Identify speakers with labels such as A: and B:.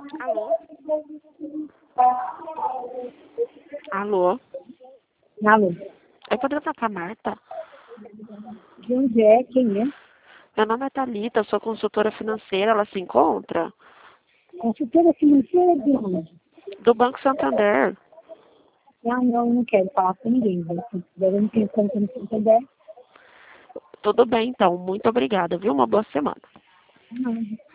A: Alô? Alô?
B: Alô,
A: Eu poderia falar com a Marta?
B: de onde é? Quem é?
A: Meu nome é Thalita, eu sou consultora financeira, ela se encontra?
B: Consultora financeira de onde?
A: Do Banco Santander.
B: Não quero falar com ninguém. Eu não tenho conta no Santander.
A: Tudo bem, então. Muito obrigada, viu? Uma boa semana.
B: Não.